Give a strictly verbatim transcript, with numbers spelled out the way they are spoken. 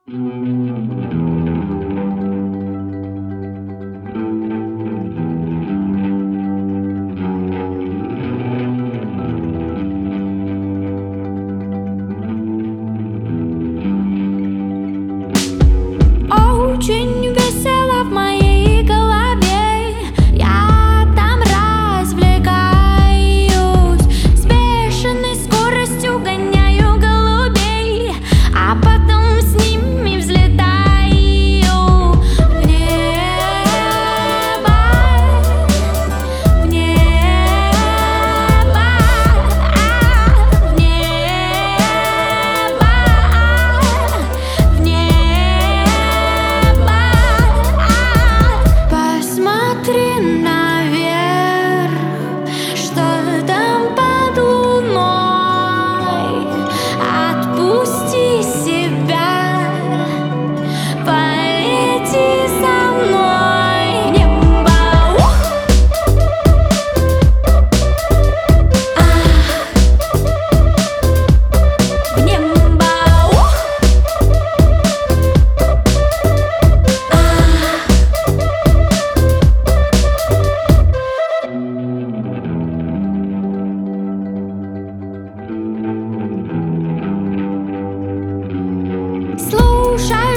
Очень весело в моей голове, я там развлекаюсь, с бешеной скоростью гоняю голубей, а потом с ними взлетаю в небо, в небо, в небо, в небо. Посмотри наверх, что там под луной. Отпусти себя, полети со мной в небо. Ух! А, в небо. Ух! А. Слушай.